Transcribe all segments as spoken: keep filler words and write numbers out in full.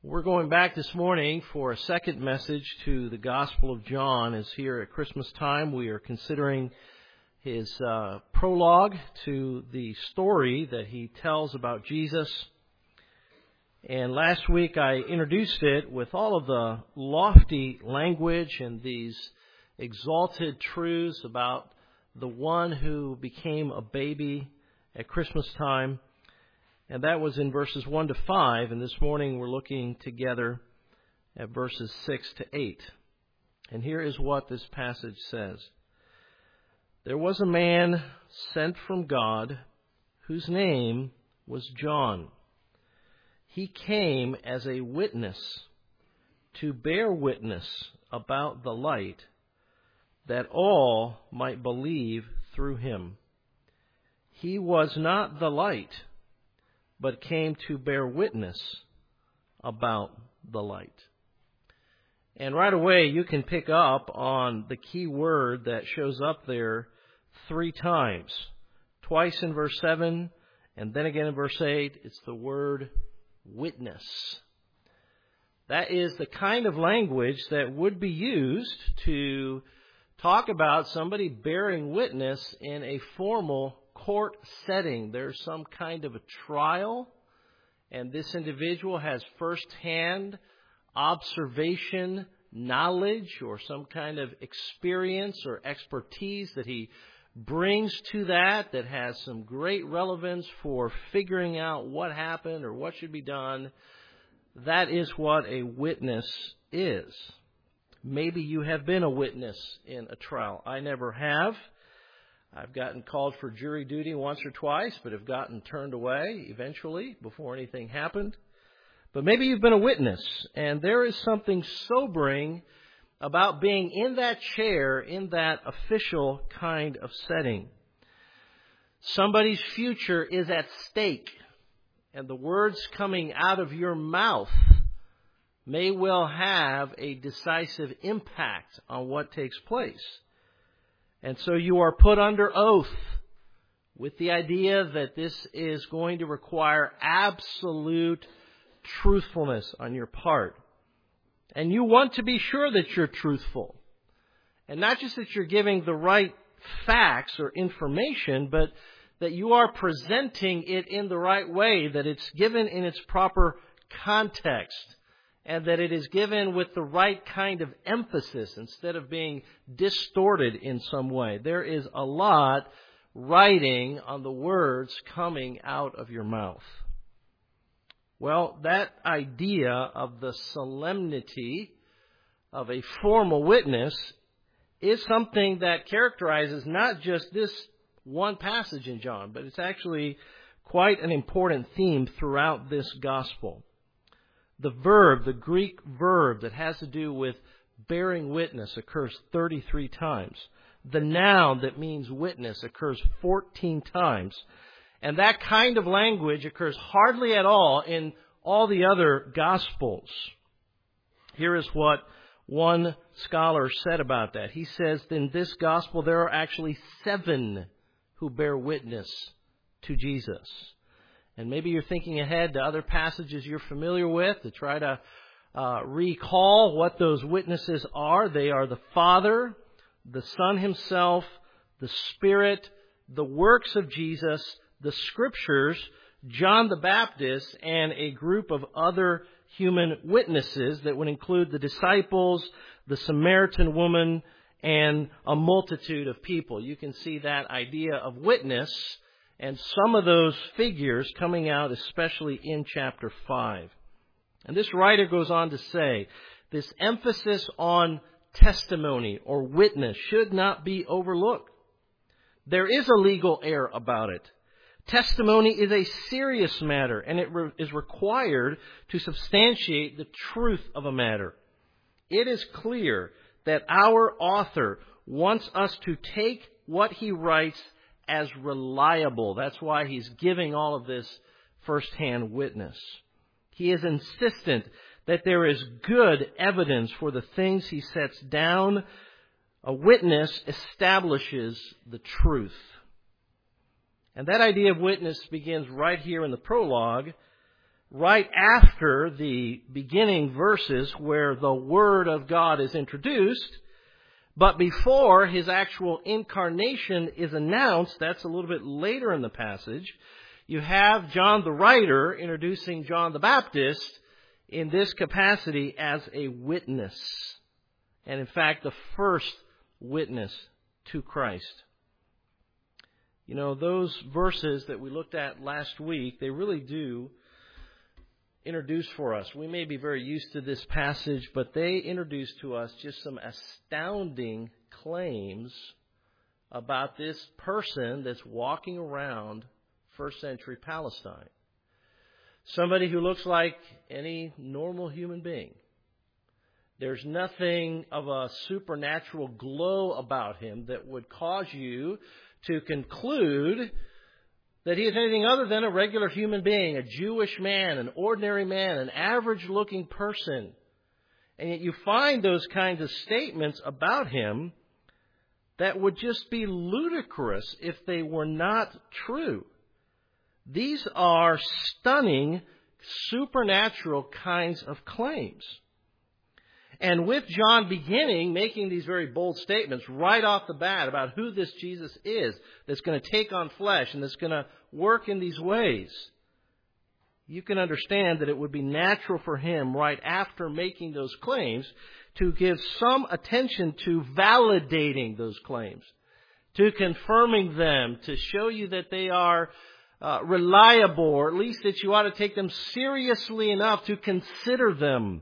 We're going back this morning for a second message to the Gospel of John. As here at Christmas time, we are considering his uh, prologue to the story that he tells about Jesus. And last week I introduced it with all of the lofty language and these exalted truths about the one who became a baby at Christmas time. And that was in verses one to five, and this morning we're looking together at verses six to eight. And here is what this passage says. There was a man sent from God whose name was John. He came as a witness to bear witness about the light, that all might believe through him. He was not the light, but came to bear witness about the light. And right away you can pick up on the key word that shows up there three times. Twice in verse seven, and then again in verse eight, it's the word witness. That is the kind of language that would be used to talk about somebody bearing witness in a formal court setting. There's some kind of a trial, and this individual has first-hand observation, knowledge, or some kind of experience or expertise that he brings to that, that has some great relevance for figuring out what happened or what should be done. That is what a witness is. Maybe you have been a witness in a trial. I never have. I've gotten called for jury duty once or twice, but have gotten turned away eventually before anything happened. But maybe you've been a witness, and there is something sobering about being in that chair, in that official kind of setting. Somebody's future is at stake, and the words coming out of your mouth may well have a decisive impact on what takes place. And so you are put under oath with the idea that this is going to require absolute truthfulness on your part. And you want to be sure that you're truthful. And not just that you're giving the right facts or information, but that you are presenting it in the right way, that it's given in its proper context, and that it is given with the right kind of emphasis instead of being distorted in some way. There is a lot riding on the words coming out of your mouth. Well, that idea of the solemnity of a formal witness is something that characterizes not just this one passage in John, but it's actually quite an important theme throughout this gospel. The verb, the Greek verb that has to do with bearing witness occurs thirty-three times. The noun that means witness occurs fourteen times. And that kind of language occurs hardly at all in all the other Gospels. Here is what one scholar said about that. He says, in this Gospel there are actually seven who bear witness to Jesus. And maybe you're thinking ahead to other passages you're familiar with to try to uh, recall what those witnesses are. They are the Father, the Son himself, the Spirit, the works of Jesus, the Scriptures, John the Baptist, and a group of other human witnesses that would include the disciples, the Samaritan woman, and a multitude of people. You can see that idea of witness and some of those figures coming out, especially in chapter five. And this writer goes on to say, this emphasis on testimony or witness should not be overlooked. There is a legal air about it. Testimony is a serious matter, and it re- is required to substantiate the truth of a matter. It is clear that our author wants us to take what he writes as reliable. That's why he's giving all of this first-hand witness. He is insistent that there is good evidence for the things he sets down. A witness establishes the truth. And that idea of witness begins right here in the prologue right after the beginning verses where the Word of God is introduced, but before his actual incarnation is announced. That's a little bit later in the passage. You have John the writer introducing John the Baptist in this capacity as a witness. And in fact, the first witness to Christ. You know, those verses that we looked at last week, they really do introduce for us. We may be very used to this passage, but they introduce to us just some astounding claims about this person that's walking around first century Palestine. Somebody who looks like any normal human being. There's nothing of a supernatural glow about him that would cause you to conclude that he is anything other than a regular human being, a Jewish man, an ordinary man, an average-looking person. And yet you find those kinds of statements about him that would just be ludicrous if they were not true. These are stunning, supernatural kinds of claims. And with John beginning making these very bold statements right off the bat about who this Jesus is that's going to take on flesh and that's going to work in these ways, you can understand that it would be natural for him right after making those claims to give some attention to validating those claims, to confirming them, to show you that they are uh, reliable, or at least that you ought to take them seriously enough to consider them.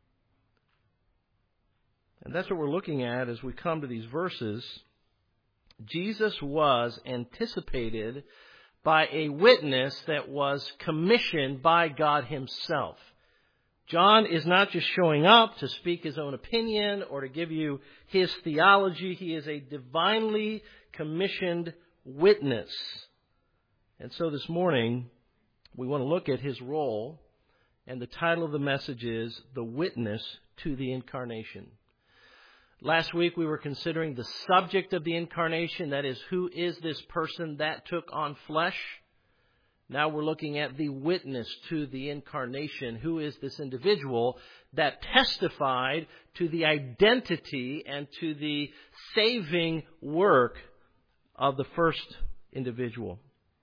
And that's what we're looking at as we come to these verses. Jesus was anticipated by a witness that was commissioned by God himself. John is not just showing up to speak his own opinion or to give you his theology. He is a divinely commissioned witness. And so this morning, we want to look at his role, and the title of the message is The Witness to the Incarnation. Last week we were considering the subject of the incarnation, that is, who is this person that took on flesh? Now we're looking at the witness to the incarnation. Who is this individual that testified to the identity and to the saving work of the first individual?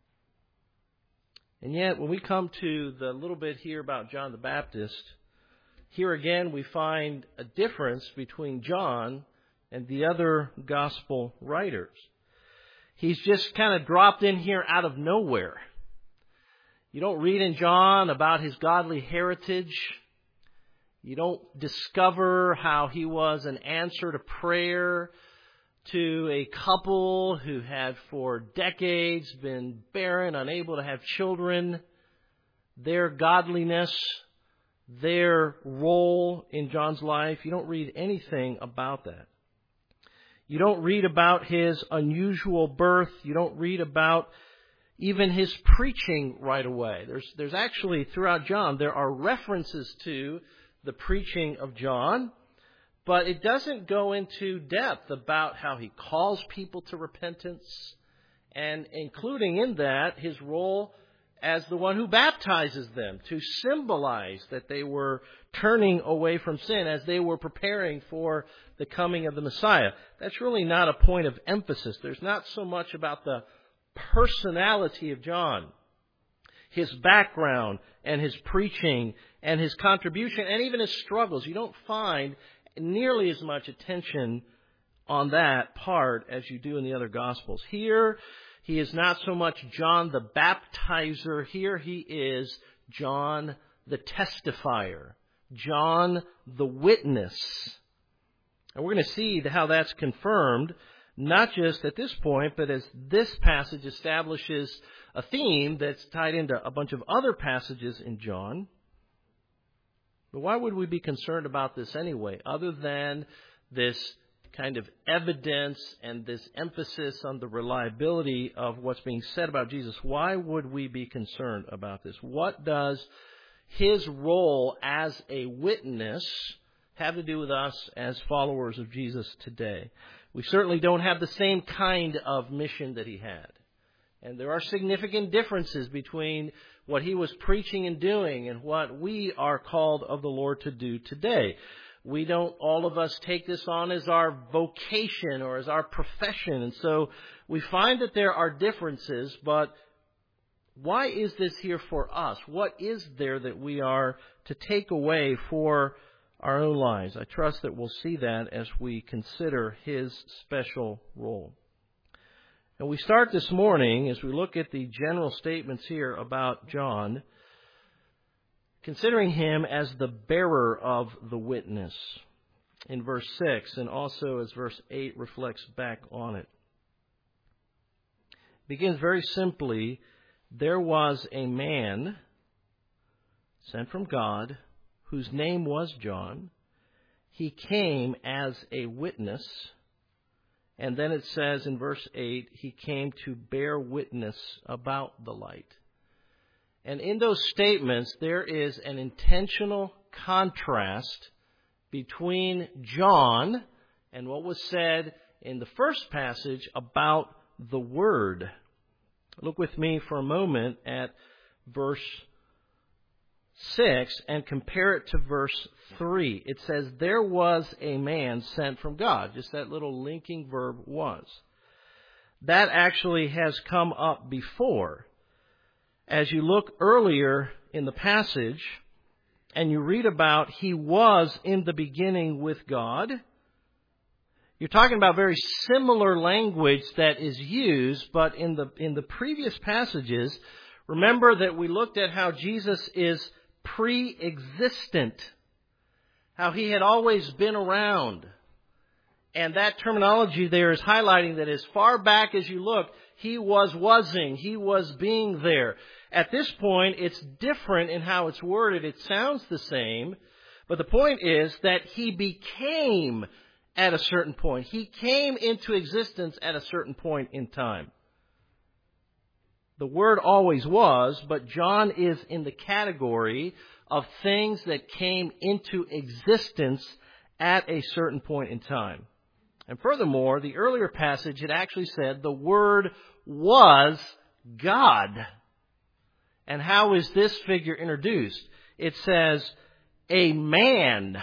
And yet, when we come to the little bit here about John the Baptist, here again we find a difference between John and the other gospel writers. He's just kind of dropped in here out of nowhere. You don't read in John about his godly heritage. You don't discover how he was an answer to prayer to a couple who had for decades been barren, unable to have children. Their godliness, their role in John's life, you don't read anything about that. You don't read about his unusual birth. You don't read about even his preaching right away. There's, there's actually, throughout John, there are references to the preaching of John, but it doesn't go into depth about how he calls people to repentance, and including in that his role as the one who baptizes them to symbolize that they were turning away from sin as they were preparing for the coming of the Messiah. That's really not a point of emphasis. There's not so much about the personality of John, his background and his preaching and his contribution and even his struggles. You don't find nearly as much attention on that part as you do in the other Gospels. Here, he is not so much John the baptizer. Here he is John the testifier, John the witness. And we're going to see how that's confirmed, not just at this point, but as this passage establishes a theme that's tied into a bunch of other passages in John. But why would we be concerned about this anyway, other than this kind of evidence and this emphasis on the reliability of what's being said about Jesus? Why would we be concerned about this? What does his role as a witness have to do with us as followers of Jesus today? We certainly don't have the same kind of mission that he had. And there are significant differences between what he was preaching and doing and what we are called of the Lord to do today. We don't, all of us, take this on as our vocation or as our profession. And so we find that there are differences, but why is this here for us? What is there that we are to take away for our own lives? I trust that we'll see that as we consider his special role. And we start this morning, as we look at the general statements here about John, considering him as the bearer of the witness in verse six, and also as verse eight reflects back on it. It begins very simply, there was a man sent from God whose name was John. He came as a witness. And then it says in verse eight, he came to bear witness about the light. And in those statements, there is an intentional contrast between John and what was said in the first passage about the Word. Look with me for a moment at verse six and compare it to verse three. It says, there was a man sent from God. Just that little linking verb was. That actually has come up before. As you look earlier in the passage and you read about he was in the beginning with God, you're talking about very similar language that is used, but in the in the previous passages, remember that we looked at how Jesus is pre-existent, how he had always been around. And that terminology there is highlighting that as far back as you look, he was wasing, he was being there. At this point, it's different in how it's worded. It sounds the same, but the point is that he became at a certain point. He came into existence at a certain point in time. The Word always was, but John is in the category of things that came into existence at a certain point in time. And furthermore, the earlier passage had actually said the Word was God. And how is this figure introduced? It says, a man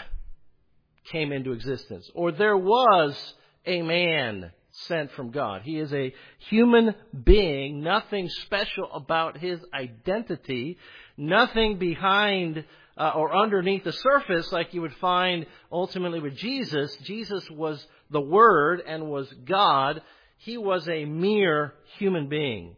came into existence, or there was a man sent from God. He is a human being, nothing special about his identity, nothing behind uh, or underneath the surface like you would find ultimately with Jesus. Jesus was the Word and was God. He was a mere human being.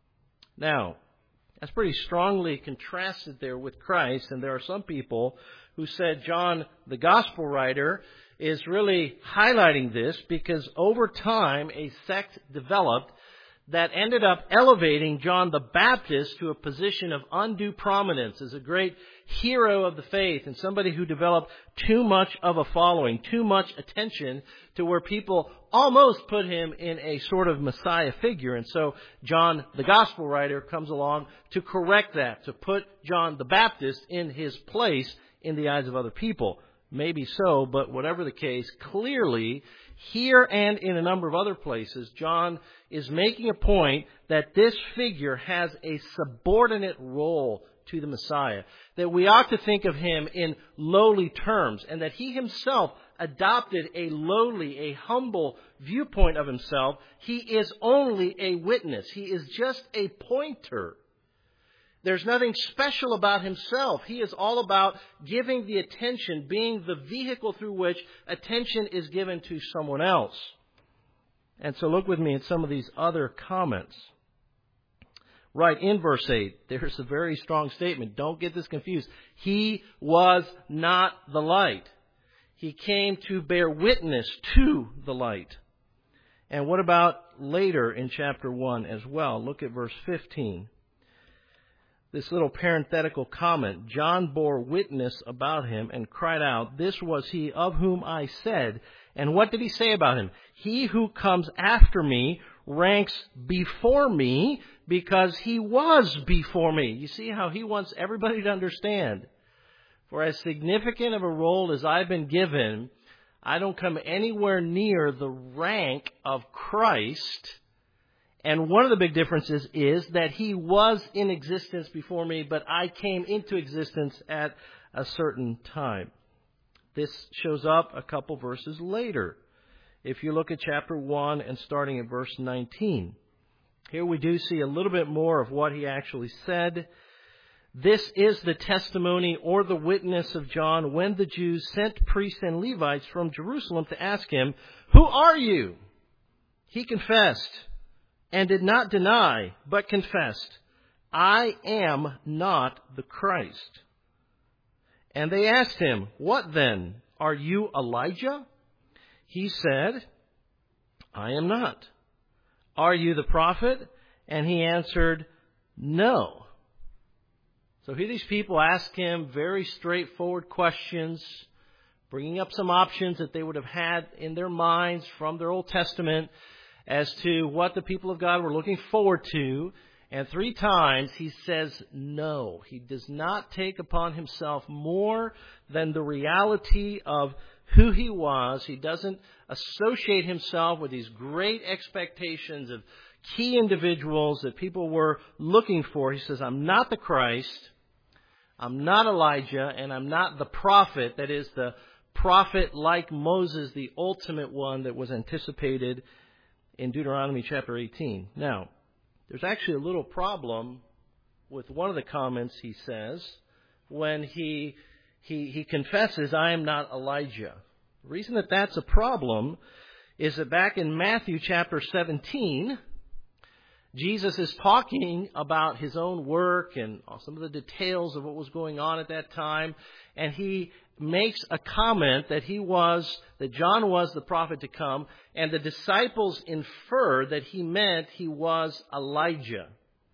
Now, that's pretty strongly contrasted there with Christ, and there are some people who said John, the gospel writer, is really highlighting this because over time a sect developed that ended up elevating John the Baptist to a position of undue prominence as a great hero of the faith and somebody who developed too much of a following, too much attention to where people almost put him in a sort of Messiah figure. And so John, the gospel writer, comes along to correct that, to put John the Baptist in his place in the eyes of other people. Maybe so, but whatever the case, clearly here and in a number of other places, John is making a point that this figure has a subordinate role to the Messiah, that we ought to think of him in lowly terms, and that he himself adopted a lowly, a humble viewpoint of himself. He is only a witness. He is just a pointer. There's nothing special about himself. He is all about giving the attention, being the vehicle through which attention is given to someone else. And so look with me at some of these other comments. Right in verse eight, there's a very strong statement. Don't get this confused. He was not the light. He came to bear witness to the light. And what about later in chapter one as well? Look at verse fifteen. This little parenthetical comment, John bore witness about him and cried out, this was he of whom I said. And what did he say about him? He who comes after me ranks before me because he was before me. You see how he wants everybody to understand. For as significant of a role as I've been given, I don't come anywhere near the rank of Christ. And one of the big differences is that he was in existence before me, but I came into existence at a certain time. This shows up a couple verses later. If you look at chapter one and starting at verse nineteen, here we do see a little bit more of what he actually said. This is the testimony or the witness of John when the Jews sent priests and Levites from Jerusalem to ask him, "Who are you?" He confessed and did not deny, but confessed, "I am not the Christ." And they asked him, "What then? Are you Elijah?" He said, "I am not." "Are you the prophet?" And he answered, "No." So here these people ask him very straightforward questions, bringing up some options that they would have had in their minds from their Old Testament as to what the people of God were looking forward to. And three times he says no. He does not take upon himself more than the reality of who he was. He doesn't associate himself with these great expectations of key individuals that people were looking for. He says, "I'm not the Christ, I'm not Elijah, and I'm not the prophet," that is, the prophet like Moses, the ultimate one that was anticipated in Deuteronomy chapter eighteen. Now, there's actually a little problem with one of the comments he says when he he, he confesses, "I am not Elijah." The reason that that's a problem is that back in Matthew chapter seventeen, Jesus is talking about his own work and some of the details of what was going on at that time, and he makes a comment that he was, that John was the prophet to come, and the disciples infer that he meant he was Elijah.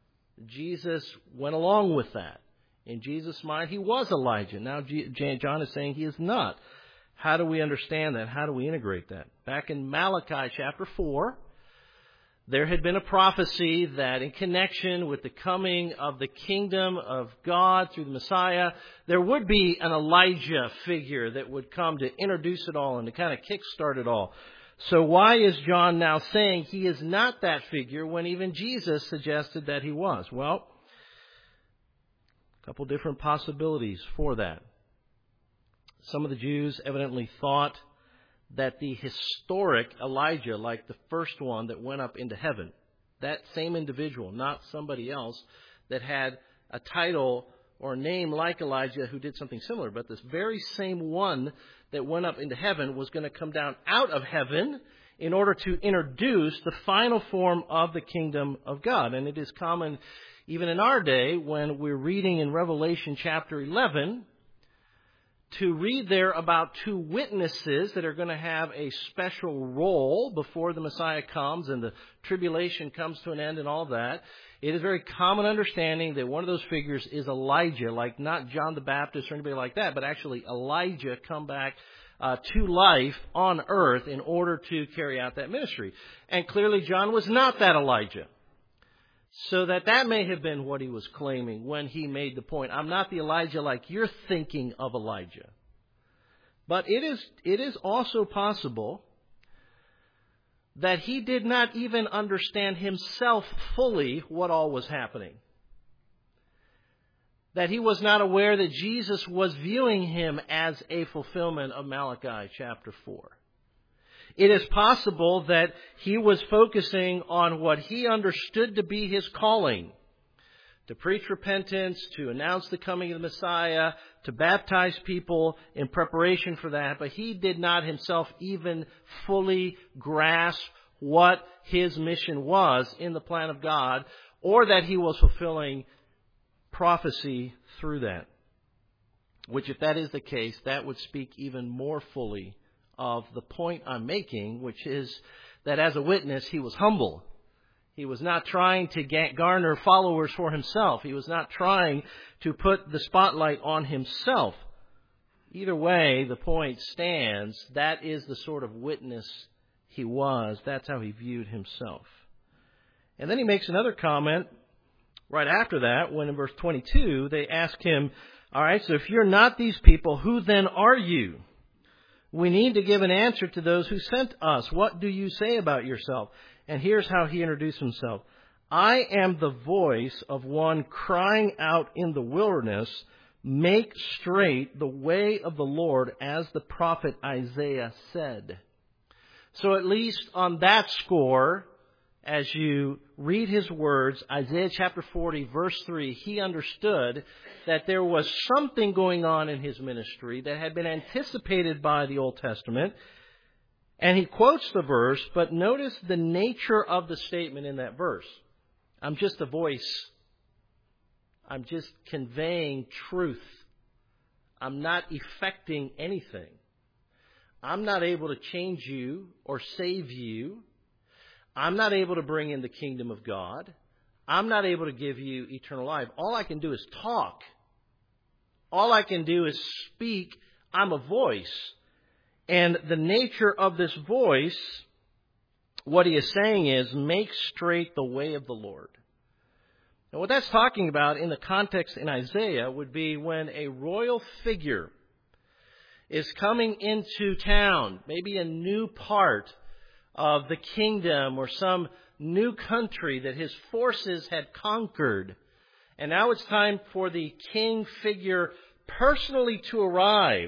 Jesus went along with that. In Jesus' mind, he was Elijah. Now John is saying he is not. How do we understand that? How do we integrate that? Back in Malachi chapter four, there had been a prophecy that in connection with the coming of the kingdom of God through the Messiah, there would be an Elijah figure that would come to introduce it all and to kind of kickstart it all. So why is John now saying he is not that figure when even Jesus suggested that he was? Well, a couple different possibilities for that. Some of the Jews evidently thought that the historic Elijah, like the first one that went up into heaven, that same individual, not somebody else that had a title or a name like Elijah who did something similar, but this very same one that went up into heaven was going to come down out of heaven in order to introduce the final form of the kingdom of God. And it is common even in our day when we're reading in Revelation chapter eleven to read there about two witnesses that are going to have a special role before the Messiah comes and the tribulation comes to an end and all that. It is very common understanding that one of those figures is Elijah, like not John the Baptist or anybody like that, but actually Elijah come back uh, to life on earth in order to carry out that ministry. And clearly John was not that Elijah. So that that may have been what he was claiming when he made the point, "I'm not the Elijah like you're thinking of Elijah." But it is it is also possible that he did not even understand himself fully what all was happening. That he was not aware that Jesus was viewing him as a fulfillment of Malachi chapter four. It is possible that he was focusing on what he understood to be his calling, to preach repentance, to announce the coming of the Messiah, to baptize people in preparation for that. But he did not himself even fully grasp what his mission was in the plan of God, or that he was fulfilling prophecy through that. Which, if that is the case, that would speak even more fully of the point I'm making, which is that as a witness, he was humble. He was not trying to garner followers for himself. He was not trying to put the spotlight on himself. Either way, the point stands. That is the sort of witness he was. That's how he viewed himself. And then he makes another comment right after that, when in verse twenty-two, they ask him, "All right, so if you're not these people, who then are you?" We need to give an answer to those who sent us. What do you say about yourself? And here's how he introduced himself. I am the voice of one crying out in the wilderness, make straight the way of the Lord, as the prophet Isaiah said. So at least on that score, as you read his words, Isaiah chapter forty, verse three, he understood that there was something going on in his ministry that had been anticipated by the Old Testament. And he quotes the verse, but notice the nature of the statement in that verse. I'm just a voice. I'm just conveying truth. I'm not effecting anything. I'm not able to change you or save you. I'm not able to bring in the kingdom of God. I'm not able to give you eternal life. All I can do is talk. All I can do is speak. I'm a voice. And the nature of this voice, what he is saying is, make straight the way of the Lord. And what that's talking about in the context in Isaiah would be when a royal figure is coming into town, maybe a new part of the kingdom or some new country that his forces had conquered. And now it's time for the king figure personally to arrive.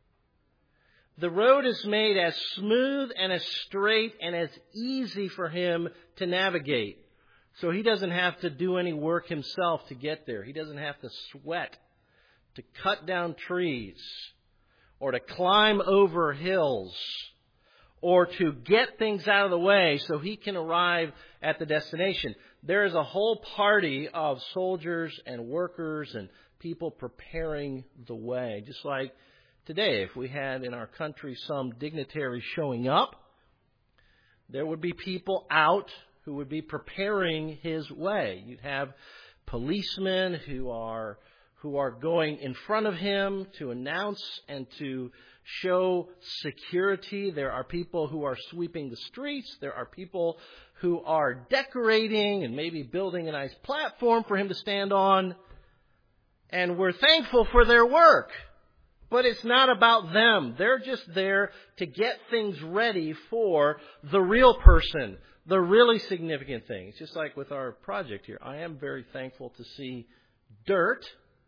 The road is made as smooth and as straight and as easy for him to navigate. So he doesn't have to do any work himself to get there. He doesn't have to sweat to cut down trees or to climb over hills or to get things out of the way so he can arrive at the destination. There is a whole party of soldiers and workers and people preparing the way. Just like today, if we had in our country some dignitary showing up, there would be people out who would be preparing his way. You'd have policemen who are who are going in front of him to announce and to show security. There are people who are sweeping the streets. There are people who are decorating and maybe building a nice platform for him to stand on. And we're thankful for their work. But it's not about them. They're just there to get things ready for the real person, the really significant thing. It's just like with our project here. I am very thankful to see dirt,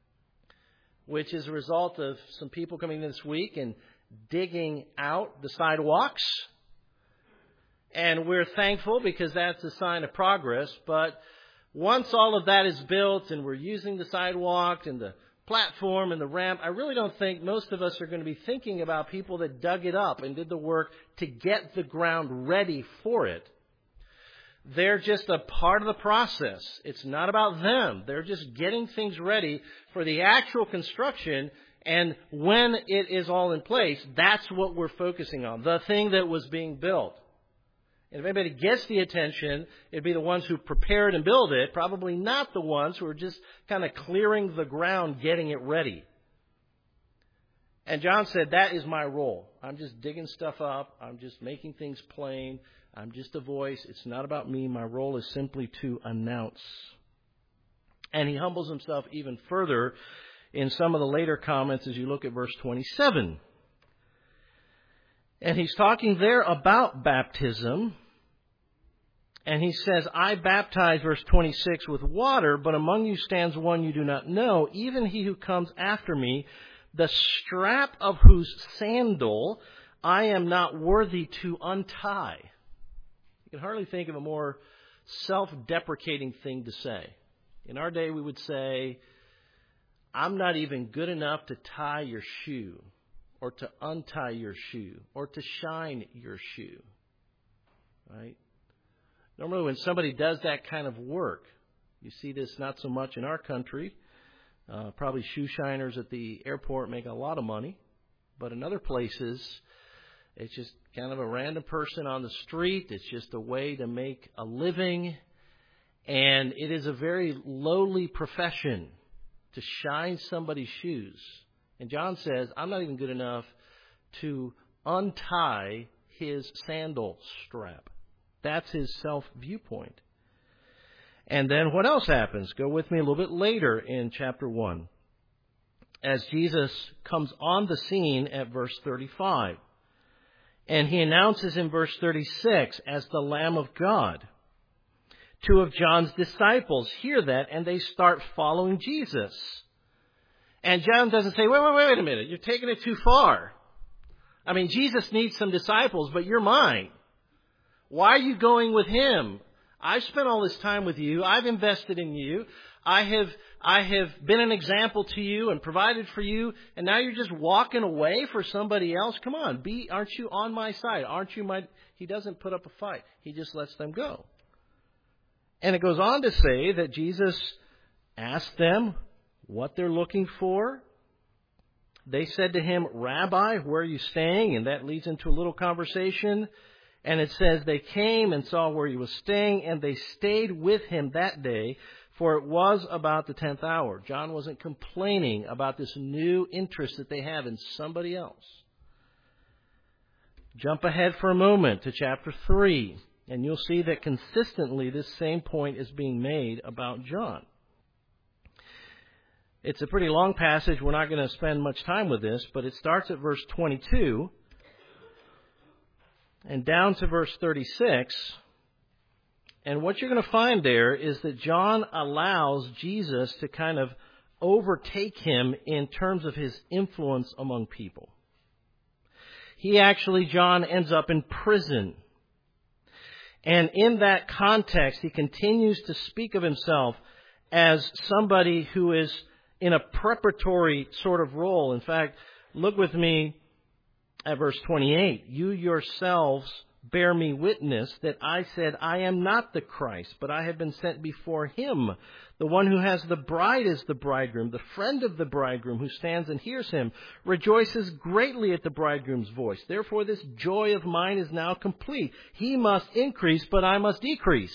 which is a result of some people coming in this week and digging out the sidewalks. And we're thankful because that's a sign of progress. But once all of that is built and we're using the sidewalk and the platform and the ramp, I really don't think most of us are going to be thinking about people that dug it up and did the work to get the ground ready for it. They're just a part of the process. It's not about them. They're just getting things ready for the actual construction. And when it is all in place, that's what we're focusing on, the thing that was being built. And if anybody gets the attention, it'd be the ones who prepared and built it, probably not the ones who are just kind of clearing the ground, getting it ready. And John said, that is my role. I'm just digging stuff up. I'm just making things plain. I'm just a voice. It's not about me. My role is simply to announce. And he humbles himself even further in some of the later comments as you look at verse twenty-seven. And he's talking there about baptism. And he says, I baptize, verse twenty-six, with water, but among you stands one you do not know, even he who comes after me, the strap of whose sandal I am not worthy to untie. You can hardly think of a more self-deprecating thing to say. In our day, we would say, I'm not even good enough to tie your shoe, or to untie your shoe, or to shine your shoe. Right? Normally when somebody does that kind of work, you see this not so much in our country. Uh, probably shoe shiners at the airport make a lot of money. But in other places, it's just kind of a random person on the street. It's just a way to make a living. And it is a very lowly profession to shine somebody's shoes. And John says, I'm not even good enough to untie his sandal strap. That's his self-viewpoint. And then what else happens? Go with me a little bit later in chapter one. As Jesus comes on the scene at verse thirty-five. And he announces in verse thirty-six, as the Lamb of God. Two of John's disciples hear that and they start following Jesus. And John doesn't say, wait, wait, wait a minute, you're taking it too far. I mean, Jesus needs some disciples, but you're mine. Why are you going with him? I've spent all this time with you. I've invested in you. I have, I have been an example to you and provided for you. And now you're just walking away for somebody else. Come on, be, aren't you on my side? Aren't you my, he doesn't put up a fight. He just lets them go. And it goes on to say that Jesus asked them what they're looking for. They said to him, Rabbi, where are you staying? And that leads into a little conversation. And it says they came and saw where he was staying, and they stayed with him that day, for it was about the tenth hour. John wasn't complaining about this new interest that they have in somebody else. Jump ahead for a moment to chapter three, and you'll see that consistently this same point is being made about John. It's a pretty long passage. We're not going to spend much time with this, but it starts at verse twenty-two and down to verse thirty-six. And what you're going to find there is that John allows Jesus to kind of overtake him in terms of his influence among people. He actually, John, ends up in prison. And in that context, he continues to speak of himself as somebody who is in a preparatory sort of role. In fact, look with me at verse twenty-eight. You yourselves bear me witness that I said, I am not the Christ, but I have been sent before him. The one who has the bride is the bridegroom. The friend of the bridegroom who stands and hears him rejoices greatly at the bridegroom's voice. Therefore, this joy of mine is now complete. He must increase, but I must decrease.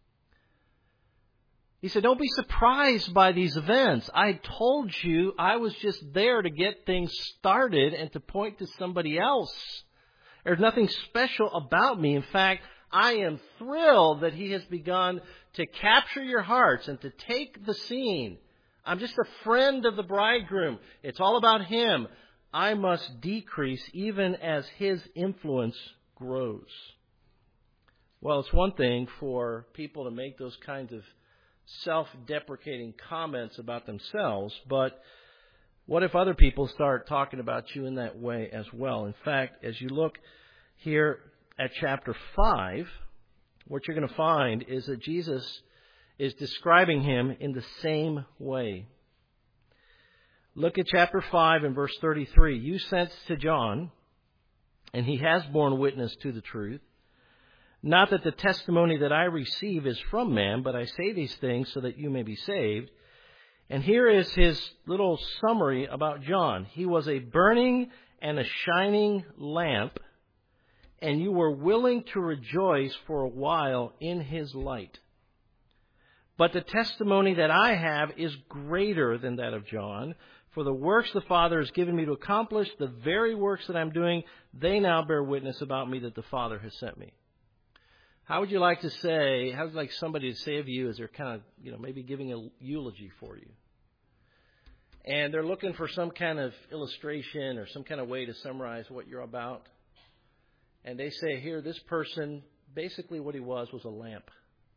He said, don't be surprised by these events. I told you I was just there to get things started and to point to somebody else. There's nothing special about me. In fact, I am thrilled that he has begun to capture your hearts and to take the scene. I'm just a friend of the bridegroom. It's all about him. I must decrease even as his influence grows. Well, it's one thing for people to make those kinds of self-deprecating comments about themselves, but what if other people start talking about you in that way as well? In fact, as you look here at chapter five, what you're going to find is that Jesus is describing him in the same way. Look at chapter five and verse thirty-three. You sent to John, and he has borne witness to the truth. Not that the testimony that I receive is from man, but I say these things so that you may be saved. And here is his little summary about John. He was a burning and a shining lamp, and you were willing to rejoice for a while in his light. But the testimony that I have is greater than that of John. For the works the Father has given me to accomplish, the very works that I'm doing, they now bear witness about me that the Father has sent me. How would you like to say, how would you like somebody to say of you as they're kind of, you know, maybe giving a eulogy for you? And they're looking for some kind of illustration or some kind of way to summarize what you're about. And they say, here, this person, basically what he was was a lamp.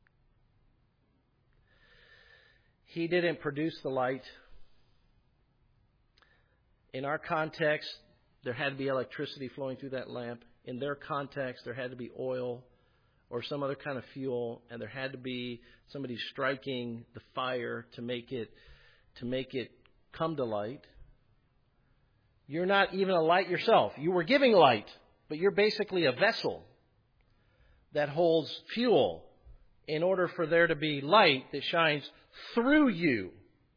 He didn't produce the light. In our context, there had to be electricity flowing through that lamp. In their context, there had to be oil or some other kind of fuel, and there had to be somebody striking the fire to make it to make it come to light. You're not even a light yourself. You were giving light, but you're basically a vessel that holds fuel in order for there to be light that shines through you.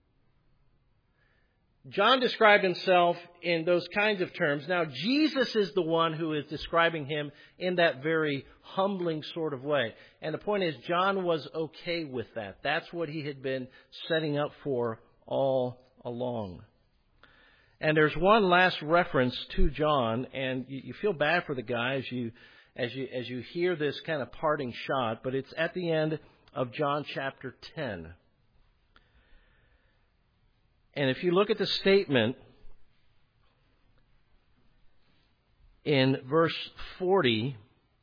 John described himself in those kinds of terms. Now, Jesus is the one who is describing him in that very humbling sort of way. And the point is, John was okay with that. That's what he had been setting up for all along. And there's one last reference to John, and you, you feel bad for the guy as you, as you, as you hear this kind of parting shot, but it's at the end of John chapter ten. And if you look at the statement, in verse forty,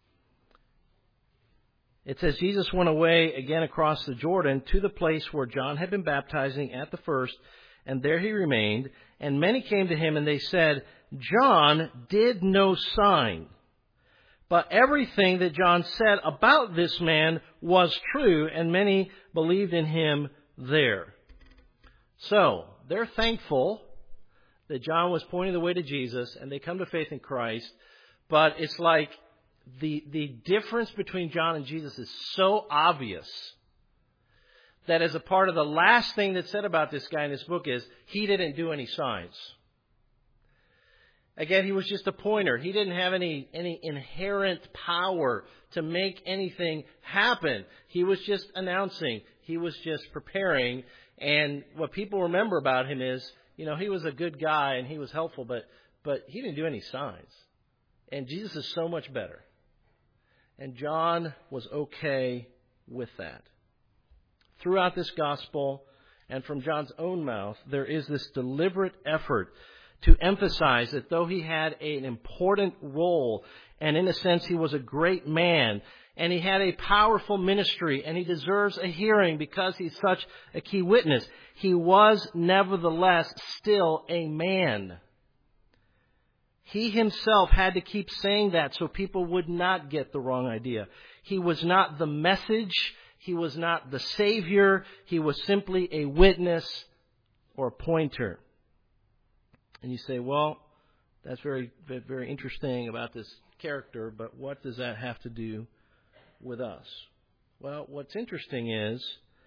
it says, Jesus went away again across the Jordan to the place where John had been baptizing at the first, and there he remained. And many came to him, and they said, John did no sign, but everything that John said about this man was true, and many believed in him there. So, they're thankful that John was pointing the way to Jesus, and they come to faith in Christ, but it's like the the difference between John and Jesus is so obvious that as a part of the last thing that's said about this guy in this book is, he didn't do any signs. Again, he was just a pointer. He didn't have any, any inherent power to make anything happen. He was just announcing. He was just preparing. And what people remember about him is, you know, he was a good guy and he was helpful, but, but he didn't do any signs. And Jesus is so much better. And John was okay with that. Throughout this gospel, and from John's own mouth, there is this deliberate effort to emphasize that though he had an important role, and in a sense he was a great man, and he had a powerful ministry, and he deserves a hearing because he's such a key witness, he was nevertheless still a man. He himself had to keep saying that so people would not get the wrong idea. He was not the message. He was not the Savior. He was simply a witness or a pointer. And you say, well, that's very, very interesting about this character, but what does that have to do with us? Well, what's interesting is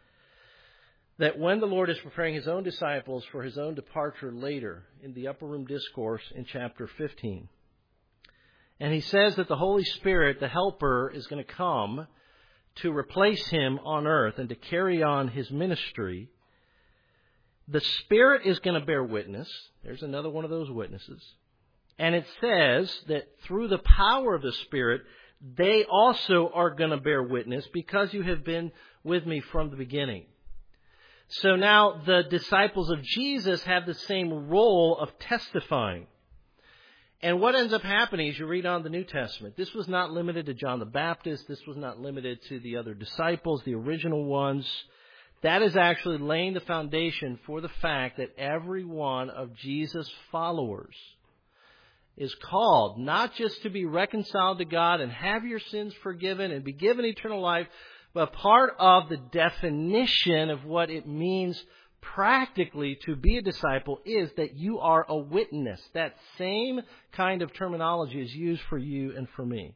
that when the Lord is preparing his own disciples for his own departure later in the Upper Room Discourse in chapter fifteen, and he says that the Holy Spirit, the Helper, is going to come to replace him on earth and to carry on his ministry, the Spirit is going to bear witness. There's another one of those witnesses. And it says that through the power of the Spirit, they also are going to bear witness because you have been with me from the beginning. So now the disciples of Jesus have the same role of testifying. And what ends up happening as you read on the New Testament, this was not limited to John the Baptist. This was not limited to the other disciples, the original ones. That is actually laying the foundation for the fact that every one of Jesus' followers is called not just to be reconciled to God and have your sins forgiven and be given eternal life, but part of the definition of what it means practically to be a disciple is that you are a witness. That same kind of terminology is used for you and for me.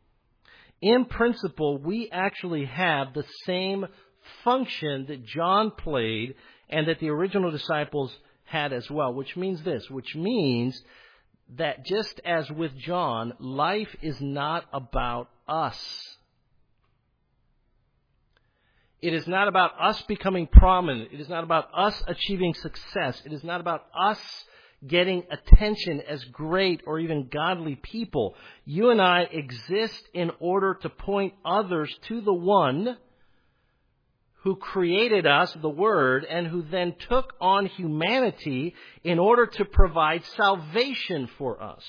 In principle, we actually have the same function that John played and that the original disciples had as well, which means this, which means that just as with John, life is not about us. It is not about us becoming prominent. It is not about us achieving success. It is not about us getting attention as great or even godly people. You and I exist in order to point others to the one who created us, the Word, and who then took on humanity in order to provide salvation for us.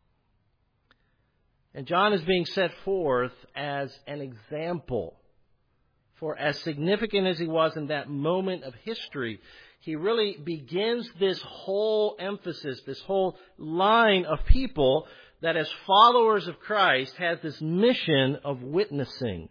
And John is being set forth as an example. For as significant as he was in that moment of history, he really begins this whole emphasis, this whole line of people that as followers of Christ has this mission of witnessing.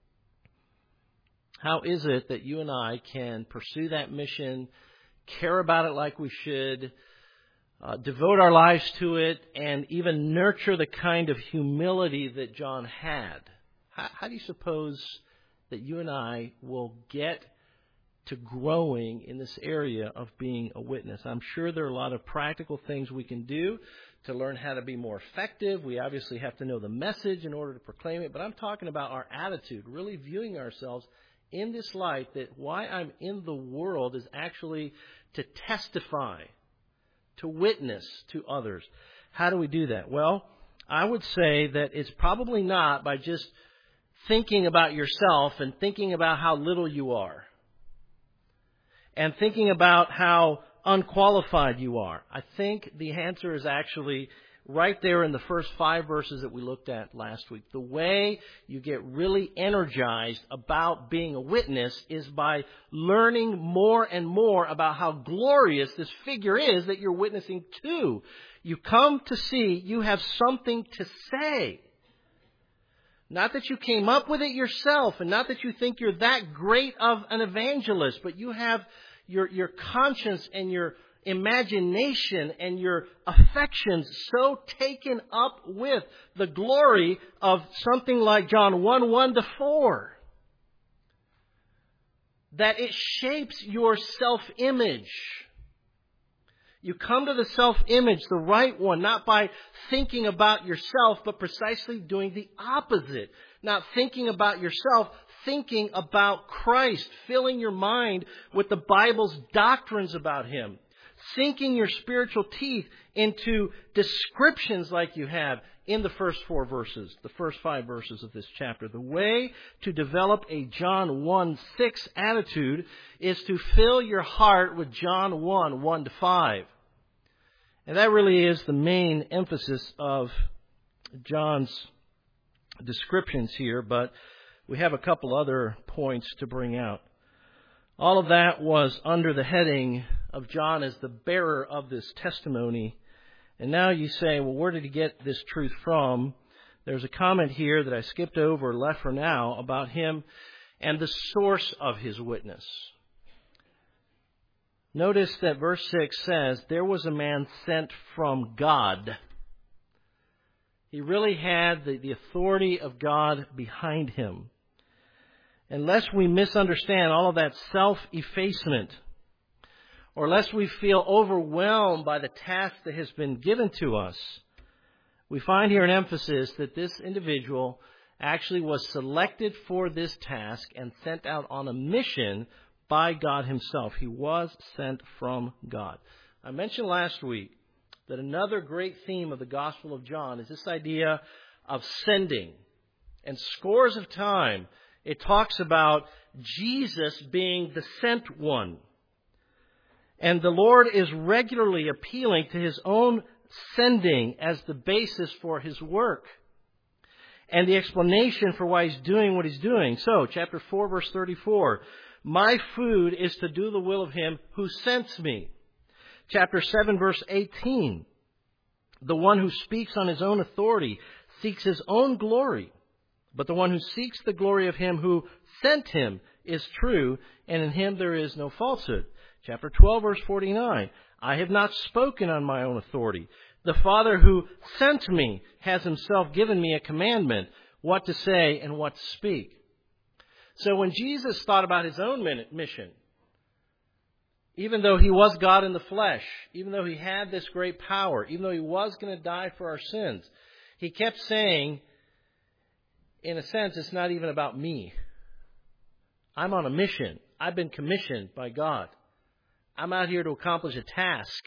How is it that you and I can pursue that mission, care about it like we should, uh, devote our lives to it, and even nurture the kind of humility that John had? How, how do you suppose that you and I will get to growing in this area of being a witness? I'm sure there are a lot of practical things we can do to learn how to be more effective. We obviously have to know the message in order to proclaim it, but I'm talking about our attitude, really viewing ourselves in this light that why I'm in the world is actually to testify, to witness to others. How do we do that? Well, I would say that it's probably not by just thinking about yourself and thinking about how little you are and thinking about how unqualified you are. I think the answer is actually right there in the first five verses that we looked at last week. The way you get really energized about being a witness is by learning more and more about how glorious this figure is that you're witnessing to. You come to see you have something to say. Not that you came up with it yourself, and not that you think you're that great of an evangelist, but you have your, your conscience and your imagination and your affections so taken up with the glory of something like John one, one to four, that it shapes your self-image. You come to the self-image, the right one, not by thinking about yourself, but precisely doing the opposite. Not thinking about yourself, thinking about Christ, filling your mind with the Bible's doctrines about Him. Sinking your spiritual teeth into descriptions like you have in the first four verses, the first five verses of this chapter. The way to develop a John one six attitude is to fill your heart with John one one to five. And that really is the main emphasis of John's descriptions here, but we have a couple other points to bring out. All of that was under the heading of John as the bearer of this testimony. And now you say, well, where did he get this truth from? There's a comment here that I skipped over, left for now, about him and the source of his witness. Notice that verse six says, there was a man sent from God. He really had the, the authority of God behind him. Unless we misunderstand all of that self-effacement, or lest we feel overwhelmed by the task that has been given to us, we find here an emphasis that this individual actually was selected for this task and sent out on a mission by God Himself. He was sent from God. I mentioned last week that another great theme of the Gospel of John is this idea of sending. And scores of time it talks about Jesus being the sent one. And the Lord is regularly appealing to His own sending as the basis for His work and the explanation for why He's doing what He's doing. So, chapter four, verse thirty-four, my food is to do the will of Him who sent me. Chapter seven, verse eighteen, the one who speaks on his own authority seeks his own glory, but the one who seeks the glory of Him who sent him is true, and in Him there is no falsehood. Chapter twelve, verse forty-nine, I have not spoken on my own authority. The Father who sent me has Himself given me a commandment, what to say and what to speak. So when Jesus thought about His own mission, even though He was God in the flesh, even though He had this great power, even though He was going to die for our sins, He kept saying, in a sense, it's not even about me. I'm on a mission. I've been commissioned by God. I'm out here to accomplish a task.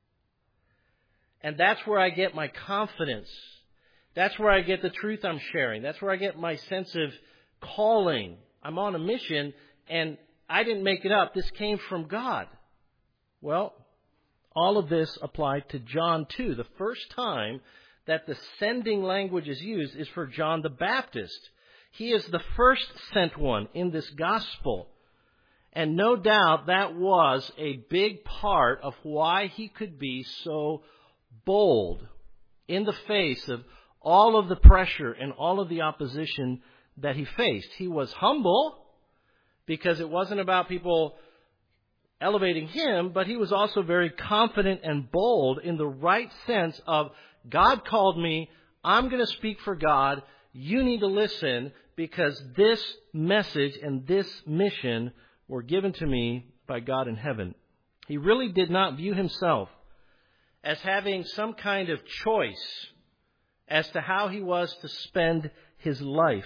And that's where I get my confidence. That's where I get the truth I'm sharing. That's where I get my sense of calling. I'm on a mission, and I didn't make it up. This came from God. Well, all of this applied to John too. The first time that the sending language is used is for John the Baptist. He is the first sent one in this gospel. And no doubt that was a big part of why he could be so bold in the face of all of the pressure and all of the opposition that he faced. He was humble because it wasn't about people elevating him, but he was also very confident and bold in the right sense of, God called me, I'm going to speak for God, you need to listen because this message and this mission were given to me by God in heaven. He really did not view himself as having some kind of choice as to how he was to spend his life.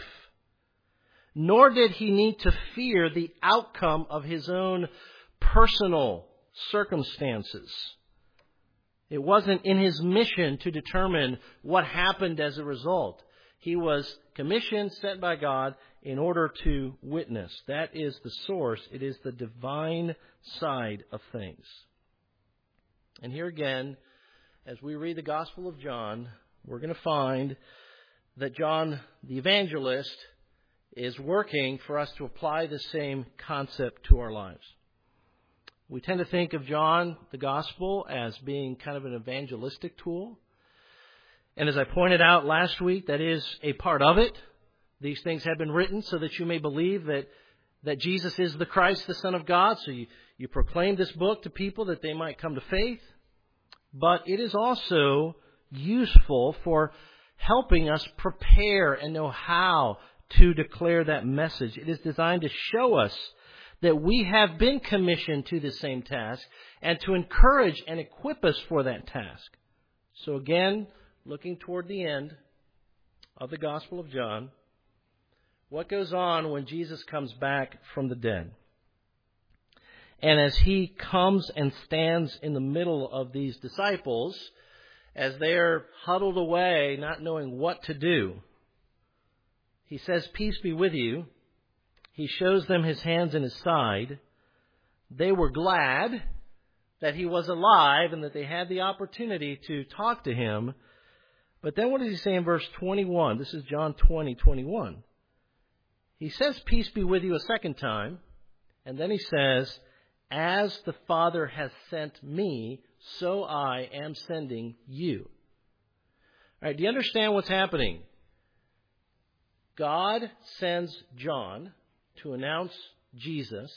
Nor did he need to fear the outcome of his own personal circumstances. It wasn't in his mission to determine what happened as a result. He was commissioned, sent by God, in order to witness. That is the source. It is the divine side of things. And here again, as we read the Gospel of John, we're going to find that John the evangelist is working for us to apply the same concept to our lives. We tend to think of John the Gospel as being kind of an evangelistic tool. And as I pointed out last week, that is a part of it. These things have been written so that you may believe that, that Jesus is the Christ, the Son of God. So you, you proclaim this book to people that they might come to faith. But it is also useful for helping us prepare and know how to declare that message. It is designed to show us that we have been commissioned to the same task and to encourage and equip us for that task. So again, looking toward the end of the Gospel of John, what goes on when Jesus comes back from the dead? And as he comes and stands in the middle of these disciples, as they're huddled away, not knowing what to do, he says, "Peace be with you." He shows them his hands and his side. They were glad that he was alive and that they had the opportunity to talk to him. But then what does he say in verse twenty-one? This is John twenty, twenty-one. He says, "Peace be with you" a second time. And then he says, "As the Father has sent me, so I am sending you." All right, do you understand what's happening? God sends John to announce Jesus.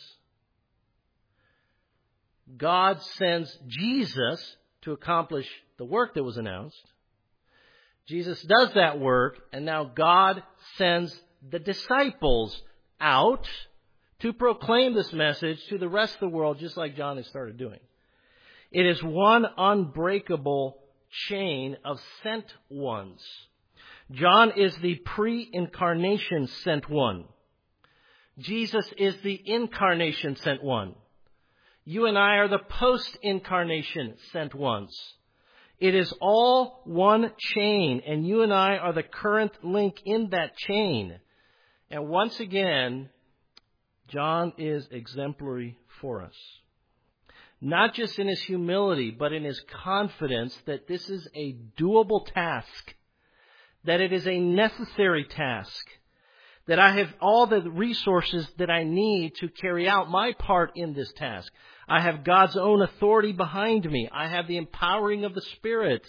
God sends Jesus to accomplish the work that was announced. Jesus does that work, and now God sends the disciples out to proclaim this message to the rest of the world, just like John has started doing. It is one unbreakable chain of sent ones. John is the pre-incarnation sent one. Jesus is the incarnation sent one. You and I are the post-incarnation sent ones. It is all one chain, and you and I are the current link in that chain. And once again, John is exemplary for us. Not just in his humility, but in his confidence that this is a doable task, that it is a necessary task, that I have all the resources that I need to carry out my part in this task. I have God's own authority behind me. I have the empowering of the Spirit.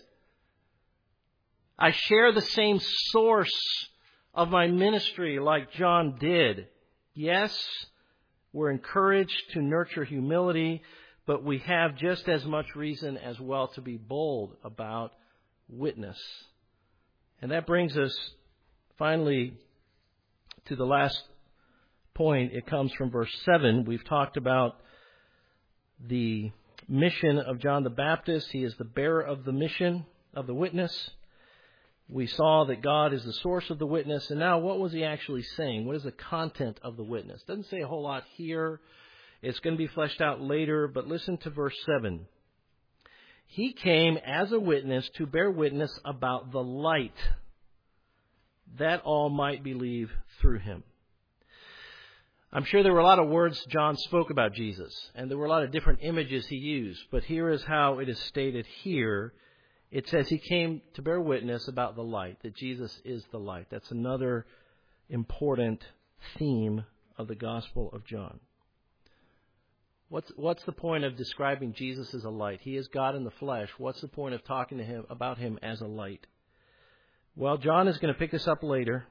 I share the same source of my ministry like John did. Yes, we're encouraged to nurture humility, but we have just as much reason as well to be bold about witness. And that brings us finally to the last point. It comes from verse seven. We've talked about the mission of John the Baptist. He is the bearer of the mission of the witness. We saw that God is the source of the witness. And now what was he actually saying? What is the content of the witness? Doesn't say a whole lot here. It's going to be fleshed out later, but listen to verse seven. He came as a witness to bear witness about the light, that all might believe through him. I'm sure there were a lot of words John spoke about Jesus, and there were a lot of different images he used, but here is how it is stated here. It says he came to bear witness about the light, that Jesus is the light. That's another important theme of the Gospel of John. What's, what's the point of describing Jesus as a light? He is God in the flesh. What's the point of talking to him about him as a light? Well, John is going to pick this up later,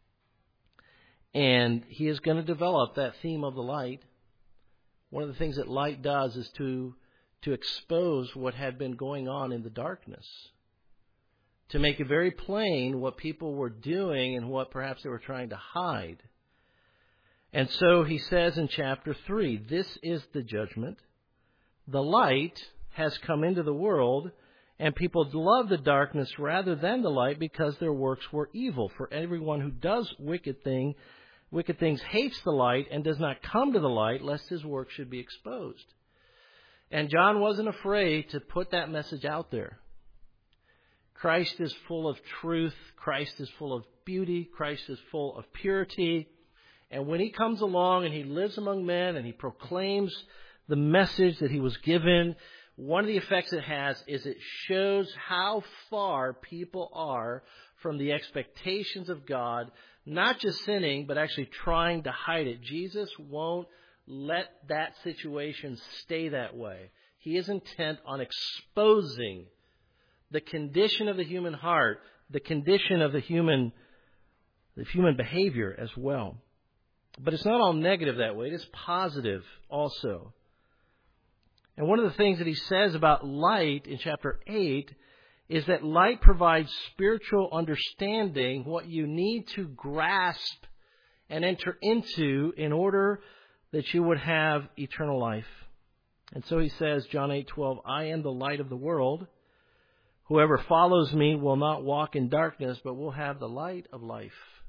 and he is going to develop that theme of the light. One of the things that light does is to, to expose what had been going on in the darkness, to make it very plain what people were doing and what perhaps they were trying to hide. And so he says in chapter three, this is the judgment. The light has come into the world, and people love the darkness rather than the light because their works were evil. For everyone who does wicked thing, wicked things hates the light and does not come to the light, lest his work should be exposed. And John wasn't afraid to put that message out there. Christ is full of truth. Christ is full of beauty. Christ is full of purity. And when he comes along and he lives among men and he proclaims the message that he was given, one of the effects it has is it shows how far people are from the expectations of God, not just sinning, but actually trying to hide it. Jesus won't let that situation stay that way. He is intent on exposing the condition of the human heart, the condition of the human, the human behavior as well. But it's not all negative that way. It is positive also. And one of the things that he says about light in chapter eight is that light provides spiritual understanding, what you need to grasp and enter into in order that you would have eternal life. And so he says, John eight twelve, I am the light of the world. Whoever follows me will not walk in darkness, but will have the light of life.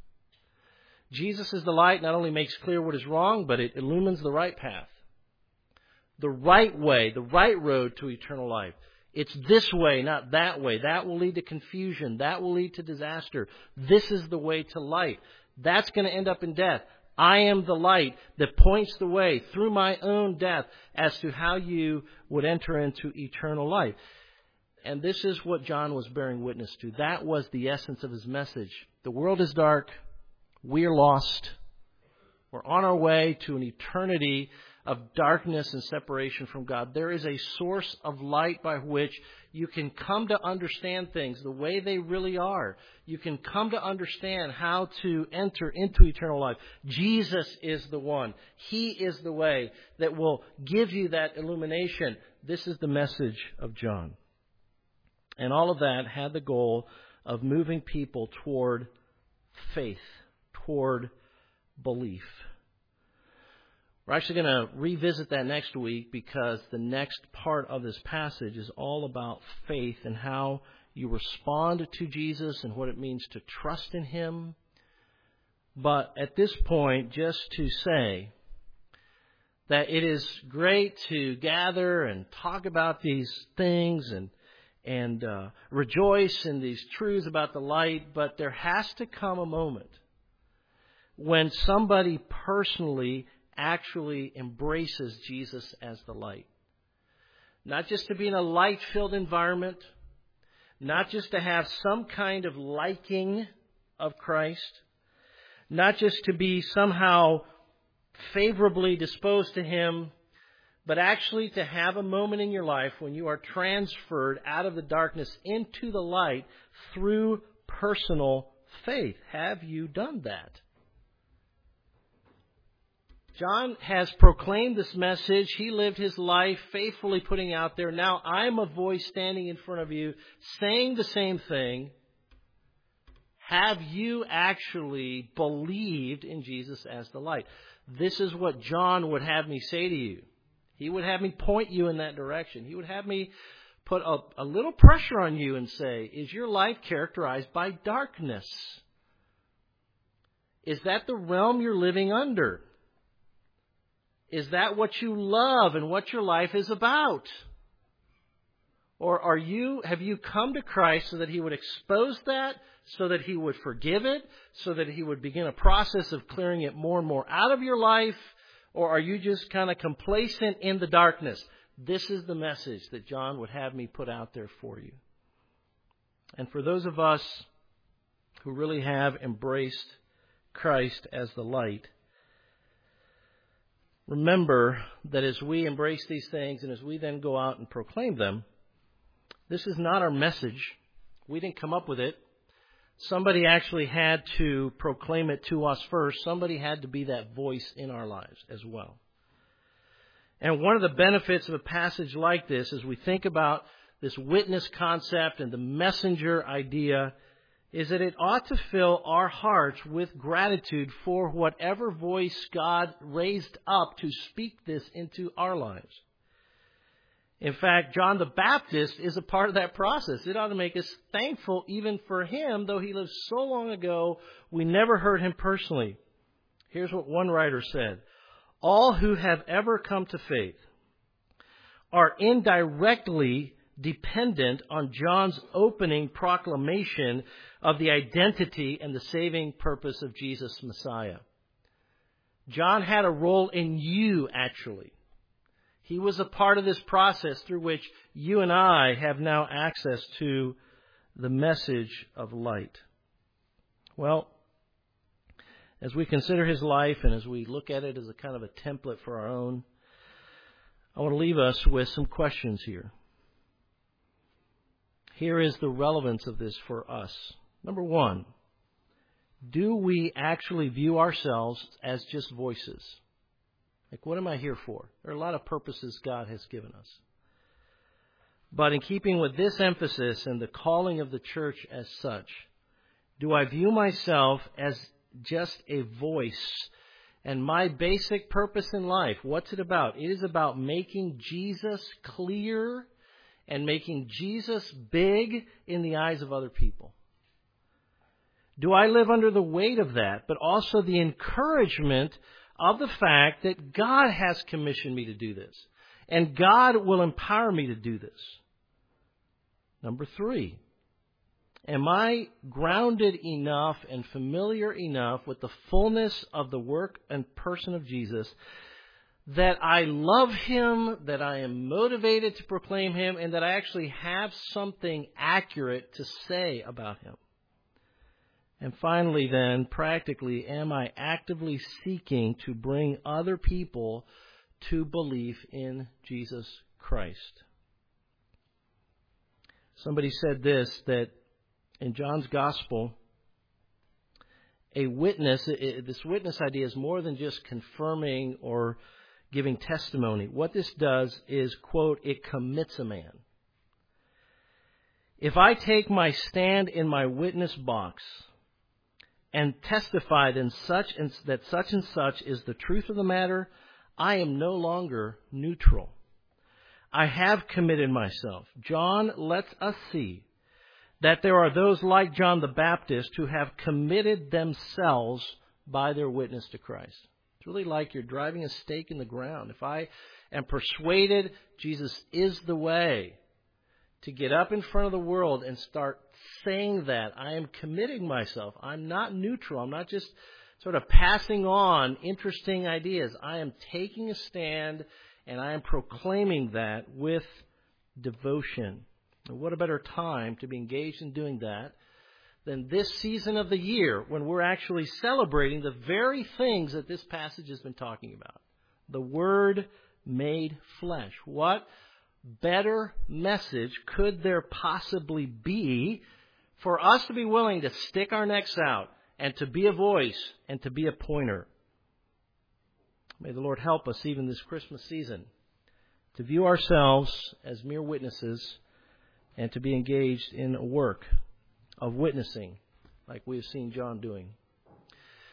Jesus is the light, not only makes clear what is wrong, but it illumines the right path. The right way, the right road to eternal life. It's this way, not that way. That will lead to confusion. That will lead to disaster. This is the way to light. That's going to end up in death. I am the light that points the way through my own death as to how you would enter into eternal life. And this is what John was bearing witness to. That was the essence of his message. The world is dark. We are lost. We're on our way to an eternity of darkness and separation from God. There is a source of light by which you can come to understand things the way they really are. You can come to understand how to enter into eternal life. Jesus is the one. He is the way that will give you that illumination. This is the message of John. And all of that had the goal of moving people toward faith, toward belief. We're actually going to revisit that next week because the next part of this passage is all about faith and how you respond to Jesus and what it means to trust in Him. But at this point, just to say that it is great to gather and talk about these things and and uh, rejoice in these truths about the light, but there has to come a moment when somebody personally actually embraces Jesus as the light. Not just to be in a light-filled environment, not just to have some kind of liking of Christ, not just to be somehow favorably disposed to Him, but actually to have a moment in your life when you are transferred out of the darkness into the light through personal faith. Have you done that? John has proclaimed this message. He lived his life faithfully putting out there. Now I'm a voice standing in front of you saying the same thing. Have you actually believed in Jesus as the light? This is what John would have me say to you. He would have me point you in that direction. He would have me put a, a little pressure on you and say, is your life characterized by darkness? Is that the realm you're living under? Is that what you love and what your life is about? Or are you, have you come to Christ so that He would expose that, so that He would forgive it, so that He would begin a process of clearing it more and more out of your life? Or are you just kind of complacent in the darkness? This is the message that John would have me put out there for you. And for those of us who really have embraced Christ as the light, remember that as we embrace these things and as we then go out and proclaim them, this is not our message. We didn't come up with it. Somebody actually had to proclaim it to us first. Somebody had to be that voice in our lives as well. And one of the benefits of a passage like this, as we think about this witness concept and the messenger idea, is that it ought to fill our hearts with gratitude for whatever voice God raised up to speak this into our lives. In fact, John the Baptist is a part of that process. It ought to make us thankful even for him, though he lived so long ago, we never heard him personally. Here's what one writer said. All who have ever come to faith are indirectly dependent on John's opening proclamation of the identity and the saving purpose of Jesus Messiah. John had a role in you, actually. He was a part of this process through which you and I have now access to the message of light. Well, as we consider his life and as we look at it as a kind of a template for our own, I want to leave us with some questions here. Here is the relevance of this for us. Number one, do we actually view ourselves as just voices? Like, what am I here for? There are a lot of purposes God has given us. But in keeping with this emphasis and the calling of the church as such, do I view myself as just a voice? And my basic purpose in life, what's it about? It is about making Jesus clear and making Jesus big in the eyes of other people. Do I live under the weight of that, but also the encouragement of the fact that God has commissioned me to do this, and God will empower me to do this? Number three, am I grounded enough and familiar enough with the fullness of the work and person of Jesus that I love him, that I am motivated to proclaim him, and that I actually have something accurate to say about him? And finally, then, practically, am I actively seeking to bring other people to belief in Jesus Christ? Somebody said this, that in John's Gospel, a witness, this witness idea is more than just confirming or giving testimony. What this does is, quote, it commits a man. If I take my stand in my witness box and testify that such and, that such and such is the truth of the matter, I am no longer neutral. I have committed myself. John lets us see that there are those like John the Baptist who have committed themselves by their witness to Christ. It's really like you're driving a stake in the ground. If I am persuaded Jesus is the way, to get up in front of the world and start saying that, I am committing myself. I'm not neutral. I'm not just sort of passing on interesting ideas. I am taking a stand, and I am proclaiming that with devotion. And what a better time to be engaged in doing that than this season of the year, when we're actually celebrating the very things that this passage has been talking about. The Word made flesh. What better message could there possibly be for us to be willing to stick our necks out and to be a voice and to be a pointer? May the Lord help us even this Christmas season to view ourselves as mere witnesses and to be engaged in a work of witnessing like we have seen John doing.